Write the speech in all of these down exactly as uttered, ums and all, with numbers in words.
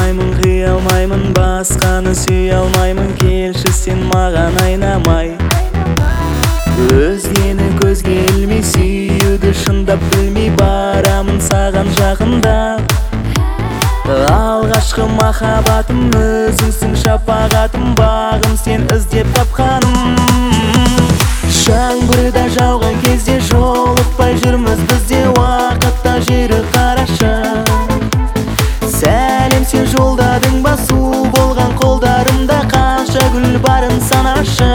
алмаймын, қия алмаймын, басқаны сүйе алмаймын. Келші сен маған айнамай, өзгені көзге ілмей, сүйуді шындап білмей барамын саған жақындап. Алғашқы махаббатым өзіңсің, шапағатым, бағым сен іздеп тапқаным. Жаңбырда жауған кезде жолықпай жүрміз бізде, уақытта жері қарашы. Сәлем сен жолдадың ба, су болған қолдарымда, қанша гүл барын санашы.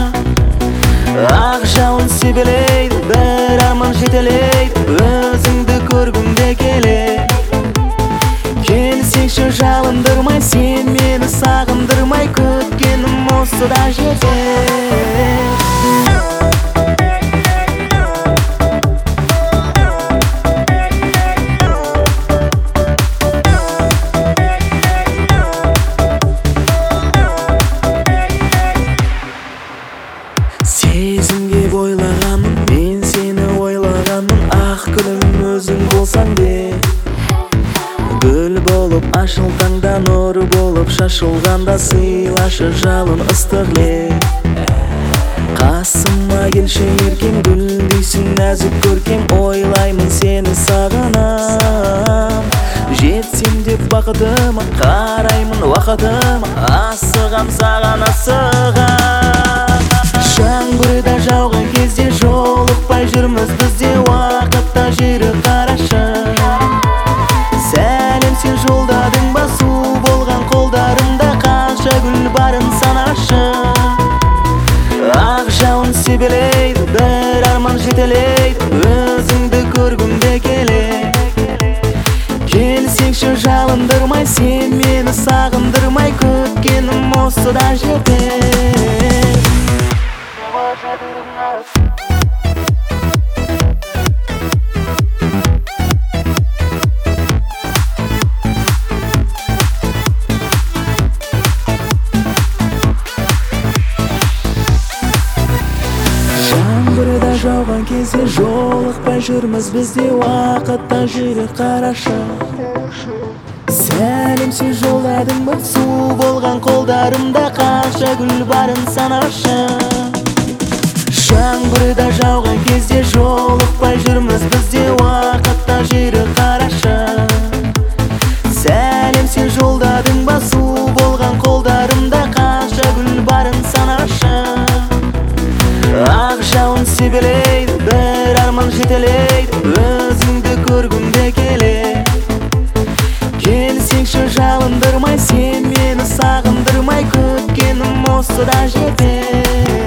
Ақ жауын себелейді, бір арман жетелейді, өзіңді көргімде келеді. Келсеңші жалындырмай, сен мені сағындырмай, күткенім осыда жетер. Сезімге бойлағанмын, мен сені ойлағанмын, ақ гүлім өзің болсаң де. Гүл болып ашылғанда, нұр болып шашылғанда, сыйлашы жалын ыстық леп. Қасыма келші еркем, гүлдейсің нәзік көркем, ойлаймын сені сағынам. Жетсем деп бақытыма, қараймын уақытыма, асығам саған асығам. Жаңбырда жауған кезде жолықпай жүрміз бізде, уақытта жері қарашы. Сәлем сен жолдадың ба, су болған қолдарымда, қанша гүл барын санашы. Ақ жауын себелейді, бір арман жетелейді, өзіңді көргімде келеді. Келсеңші жалындырмай, сен мені сағындырмай, күткенім осыда жетер. Жаңбырда жауған кезде жолықпай жүрміз бізде, уақытта жері қарашы. Сәлем сен жолдадың ба, су болған қолдарымда, қанша гүл барын санашы. Жаңбырда жауған кезде жолықпай жүрміз бізде, уақытта жері қарашы. Сәлем сен жолдадың ба, су болған қолдарымда, қанша гүл барын санашы. Ақ жауын себелейді, бір арман жетелейді, өзіңді көргімде келеді. Келсеңші жалындырмай, сен мені сағындырмай, күткенім осыда жетер.